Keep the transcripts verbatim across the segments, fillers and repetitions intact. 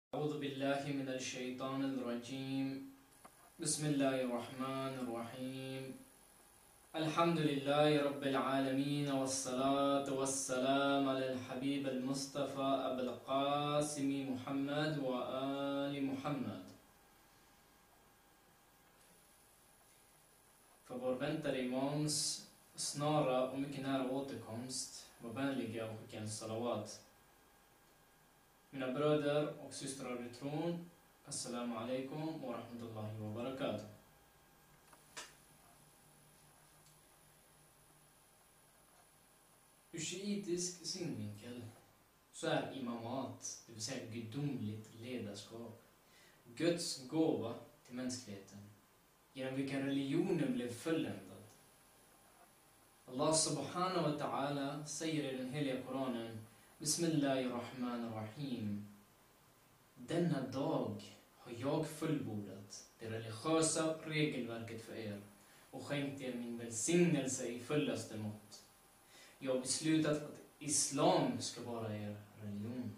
أعوذ بالله من الشيطان الرجيم بسم الله الرحمن الرحيم الحمد لله رب العالمين والصلاة والسلام على الحبيب المصطفى أبو القاسم محمد وآل محمد. För vår väntade imams snara och mycket nära återkomst var vänliga och skicka en salawat. Mina bröder och systrar i tron, assalamu alaikum wa rahmatullahi wa barakatuh. Ur shiitisk synvinkel så är imamat, det vill säga gudomligt ledarskap, Guds gåva till mänskligheten, genom vilken religionen blev fulländad. Allah subhanahu wa ta'ala säger i den heliga Koranen: Bismillahirrahmanirrahim. Denna dag har jag fullbordat det religiösa regelverket för er och skänkt er min välsignelse i fullaste mått. Jag har beslutat att islam ska vara er religion.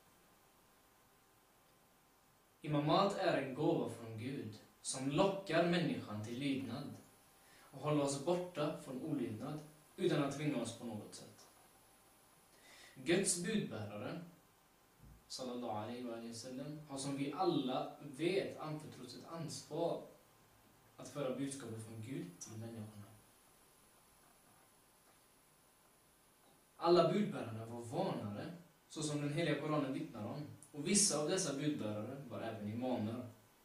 Imamat är en gåva från Gud som lockar människan till lydnad och håller oss borta från olydnad utan att tvinga oss på något sätt. Guds budbärare, sallallahu alaihi wa sallam, har som vi alla vet anförtrott ett ansvar att föra budskapet från Gud till människorna. Alla budbärare var varnare, så som den heliga Koranen vittnar om, och vissa av dessa budbärare var även imamer.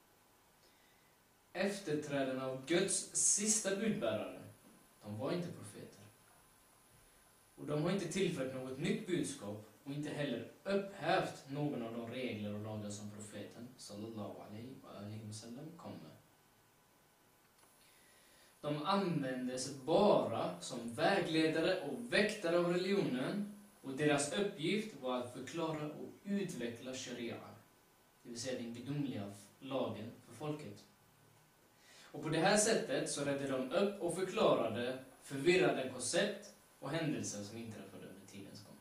Efterträdarna av Guds sista budbärare, de var inte profeter. Och de har inte tillfört något nytt budskap och inte heller upphävt någon av de regler och lagar som profeten sallallahu alaihi wa sallam kom med. De användes bara som vägledare och väktare av religionen, och deras uppgift var att förklara och utveckla sharia, det vill säga den gudomliga lagen för folket. Och på det här sättet så räddade de upp och förklarade förvirrade koncept och händelser som inträffade under tidens gång.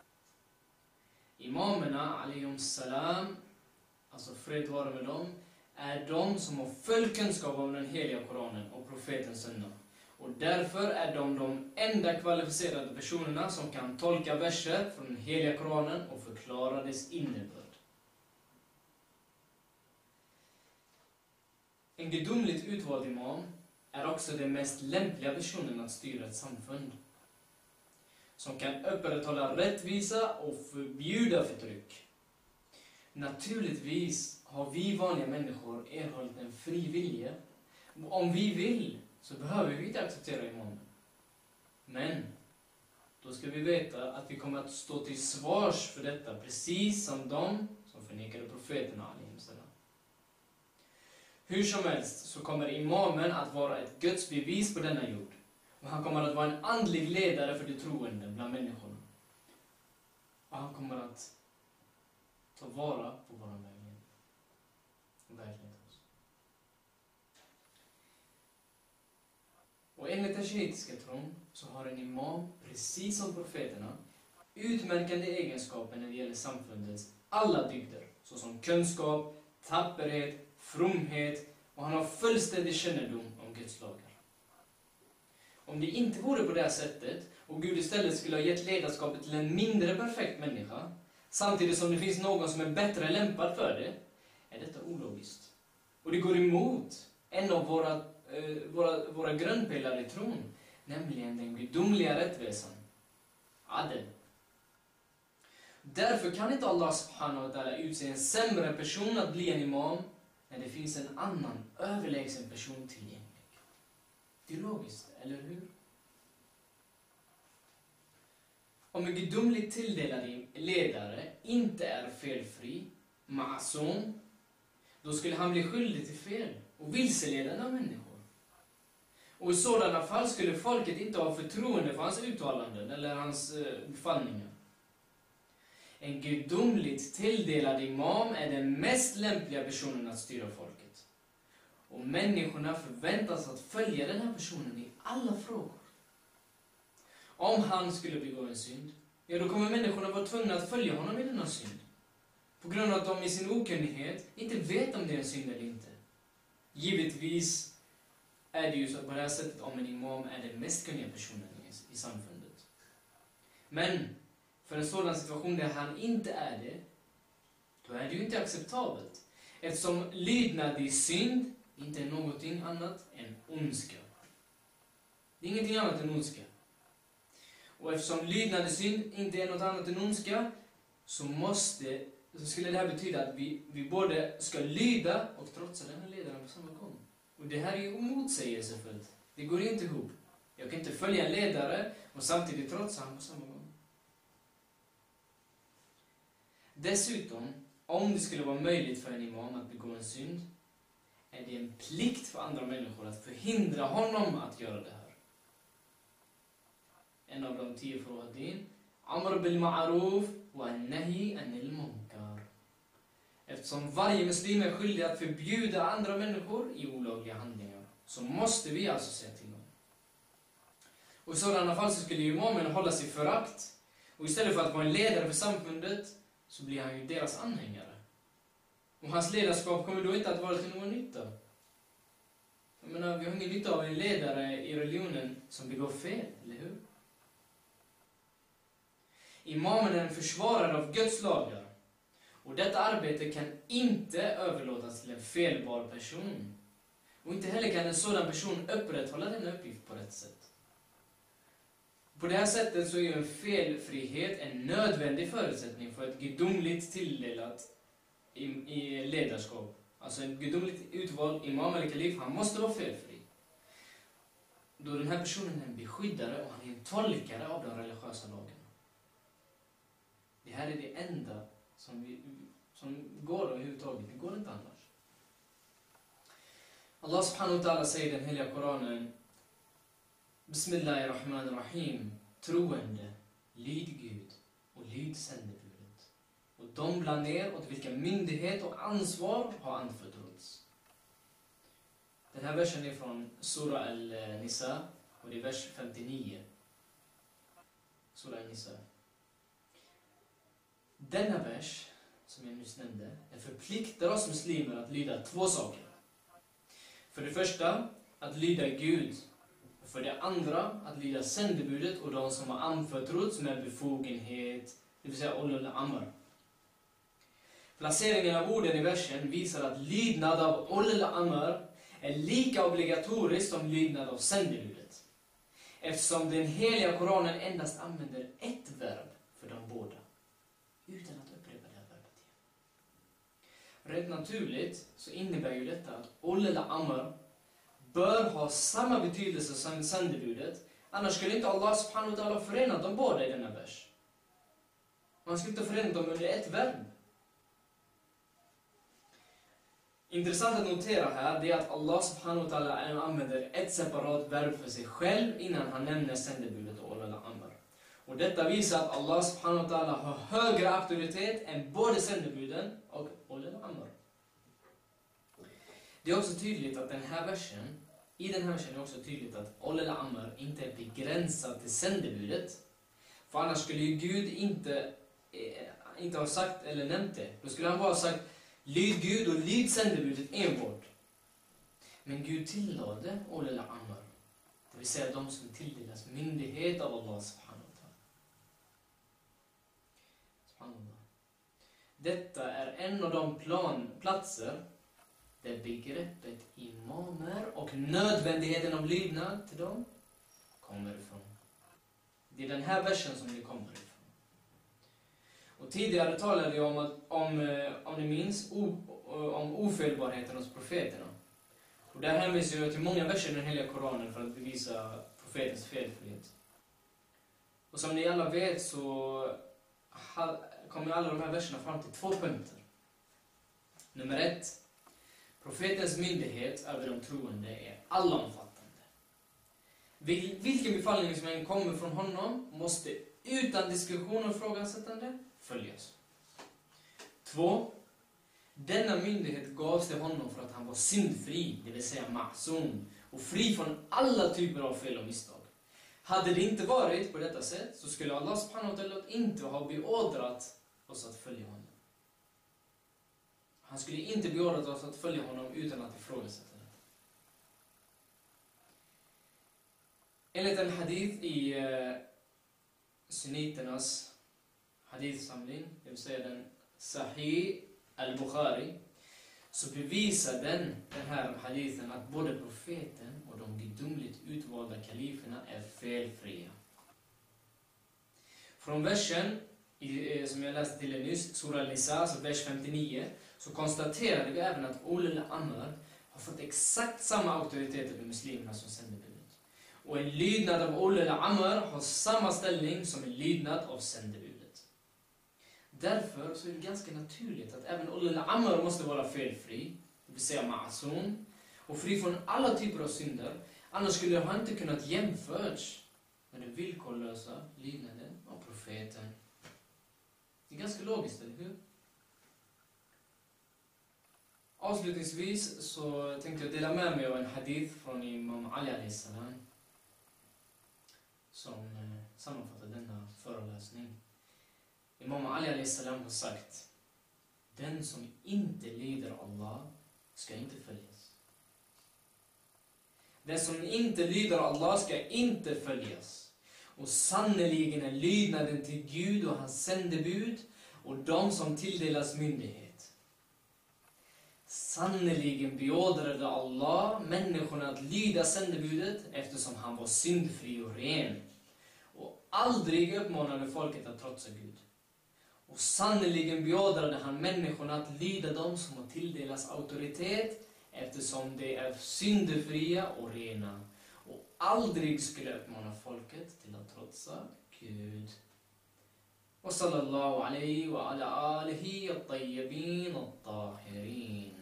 Imamerna, alayhum salam, alltså fred vare med dem, är de som har full kunskap om den heliga Koranen och profetens sunna. Och därför är de de enda kvalificerade personerna som kan tolka verser från den heliga Koranen och förklara dess innebörd. En gudomligt utvald imam är också den mest lämpliga personen att styra ett samfund, som kan upprätthålla rättvisa och förbjuda förtryck. Naturligtvis har vi vanliga människor erhållit en fri vilja. Om vi vill så behöver vi inte acceptera imamen. Men då ska vi veta att vi kommer att stå till svars för detta, precis som de som förnekade profeterna alayhim salam. Hur som helst så kommer imamen att vara ett Guds bevis på denna jord. Och han kommer att vara en andlig ledare för de troende bland människorna. Och han kommer att ta vara på våra vägen och vägleda oss. Och enligt den shiitiska tron så har en imam, precis som profeterna, utmärkande egenskaper när det gäller samfundets alla dygder, såsom kunskap, tapperhet, fromhet, och han har fullständig kännedom om Guds lagar. Om det inte vore på det här sättet och Gud istället skulle ha gett ledarskapet till en mindre perfekt människa, samtidigt som det finns någon som är bättre lämpad för det, är detta ologiskt. Och det går emot en av våra, eh, våra, våra grundpelare i tron, nämligen den gudomliga rättvisan, adel. Därför kan inte Allah subhanahu wa ta'ala utse en sämre person att bli en imam när det finns en annan överlägsen person tillgänglig. Det är logiskt, eller hur? Om en gudomligt tilldelad ledare inte är felfri, ma'asum, då skulle han bli skyldig till fel och vilseledande av människor. Och i sådana fall skulle folket inte ha förtroende för hans uttalanden eller hans eh, befallningar. En gudomligt tilldelad imam är den mest lämpliga personen att styra folket. Och människorna förväntas att följa den här personen i alla frågor. Om han skulle begå en synd, ja då kommer människorna vara tvungna att följa honom i denna synd. På grund av att de i sin okunnighet inte vet om det är en synd eller inte. Givetvis är det ju så på det här sättet om en imam är den mest kunniga personen i, i samfundet. Men för en sådan situation där han inte är det, då är det ju inte acceptabelt. Eftersom lydnad i synd inte är någonting annat än ondska. Det är ingenting annat än ondska. Och eftersom lydnad i synd inte är något annat än ondska, så måste, så skulle det här betyda att vi, vi både ska lyda och trotsa den här ledaren på samma gång. Och det här är ju motsägelsefullt. Det går inte ihop. Jag kan inte följa en ledare och samtidigt trotsa honom på samma gång. Dessutom, om det skulle vara möjligt för en imam att begå en synd, är det en plikt för andra människor att förhindra honom att göra det här. En av de tio förordningen, Amr bil ma'ruf wa nahi anil munkar. Eftersom varje muslim är skyldig att förbjuda andra människor i olagliga handlingar, så måste vi alltså säga till dem. Och i sådana fall så skulle ju imamen hålla sig förakt, och istället för att vara en ledare för samfundet så blir han ju deras anhängare. Och hans ledarskap kommer då inte att vara till någon nytta. Jag menar, vi har ingen nytta av en ledare i religionen som begår fel, eller hur? Imamen är en försvarare av Guds lagar. Och detta arbete kan inte överlåtas till en felbar person. Och inte heller kan en sådan person upprätthålla denna uppgift på rätt sätt. På det här sättet så är en felfrihet en nödvändig förutsättning för ett gudomligt tilldelat i, i ledarskap. Alltså en gudomligt utvald imam eller kalif, han måste vara felfri. Då den här personen är en beskyddare och han är en tolkare av de religiösa lagarna. Det här är det enda som, vi, som går överhuvudtaget. Det går inte annars. Allah subhanahu wa ta'ala säger i den heliga Koranen: Bismillahirrahmanirrahim. Troende, lyd Gud och lyd sändebudet. Och de bland er åt vilka myndighet och ansvar har anförtrotts. Den här versen är från Surah Al-Nisa och det är vers femtionio. Surah Al-Nisa. Denna vers, som jag nyss nämnde, den förpliktar oss muslimer att lyda två saker. För det första, att lyda Gud. Och för det andra, att lyda sändebudet och de som har anförtrotts med befogenhet, det vill säga ulul amr. Placeringen av orden i versen visar att lydnad av ulul amr är lika obligatoriskt som lydnad av sändebudet. Eftersom den heliga Koranen endast använder ett verb för de båda, utan att upprepa det här verbet igen. Rätt naturligt så innebär ju detta att ulul amr bör ha samma betydelse som sändebudet, annars skulle inte Allah subhanahu wa ta'ala förena dem båda i denna vers. Man skulle inte förena dem under ett verb. Intressant att notera här är att Allah subhanahu wa ta'ala använder ett separat verb för sig själv innan han nämner sändebudet och ulul amr. Och detta visar att Allah subhanahu wa ta'ala har högre auktoritet än både sändebuden och ulul amr. Det är också tydligt att den här versen, i den här versen är det också tydligt att ulul amr inte är begränsad till sändebudet. För annars skulle ju Gud inte, eh, inte ha sagt eller nämnt det. Då skulle han bara ha sagt: lyd Gud och lyd sändebudet enbart. Men Gud tillade ulul amr, det vill säga de som tilldelas myndighet av Allah subhanahu wa ta'ala. Subhanallah. Detta är en av de plan, platser där begreppet imamer och nödvändigheten av lydnad till dem kommer ifrån. Det är den här versen som det kommer ifrån. Och tidigare talade jag om, att, om, om ni minns, o, om ofelbarheten hos profeterna. Och där hänvisar jag till många verser i den heliga Koranen för att bevisa profetens felfrihet. Och som ni alla vet så kommer alla de här verserna fram till två punkter. Nummer ett. Profetens myndighet över de troende är allomfattande. Vil, vilken befallning som än kommer från honom måste utan diskussion och ifrågasättande följas. Två. Denna myndighet gavs till honom för att han var syndfri, det vill säga ma'sum, och fri från alla typer av fel och misstag. Hade det inte varit på detta sätt så skulle Allah subhanahu wa ta'ala inte ha beordrat oss att följa honom. Han skulle inte beordrat oss att följa honom utan att ifrågasätta det. Enligt en hadith i eh, sunniternas hadithsamling, det vill säga den Sahih al-Bukhari, så bevisar den, den här hadithen att både profeten och de gudomligt utvalda kaliferna är felfria. Från versen i, som jag läste till er nyss, Surah Al-Nisa, så vers femtionio, så konstaterade vi även att Ulul Amr har fått exakt samma auktoritet över muslimerna som sändebudet. Och en lydnad av Ulul Amr har samma ställning som en lydnad av sändebudet. Därför så är det ganska naturligt att även Ulul Amr måste vara felfri, det vill säga ma'asum, och fri från alla typer av synder. Annars skulle han inte kunnat jämföras med den villkorlösa lydnaden av profeten. Det är ganska logiskt, eller hur? Avslutningsvis så tänkte jag dela med mig av en hadith från Imam Ali alayhi salam som sammanfattar denna föreläsning. Imam Ali alayhi salam har sagt: den som inte lyder Allah ska inte följas. Den som inte lyder Allah ska inte följas. Och sannoliken är lydnaden till Gud och hans sändebud och de som tilldelas myndighet. Sannoliken beordrade Allah människorna att lyda sändebudet eftersom han var syndfri och ren. Och aldrig uppmanade folket att trotsa Gud. Och sannoliken beordrade han människorna att lyda dem som har tilldelats auktoritet eftersom de är syndfria och rena. Och aldrig skulle uppmana folket till att trotsa Gud. Och sallallahu alaihi wa ala alihi at-tayyibin at-tahirin.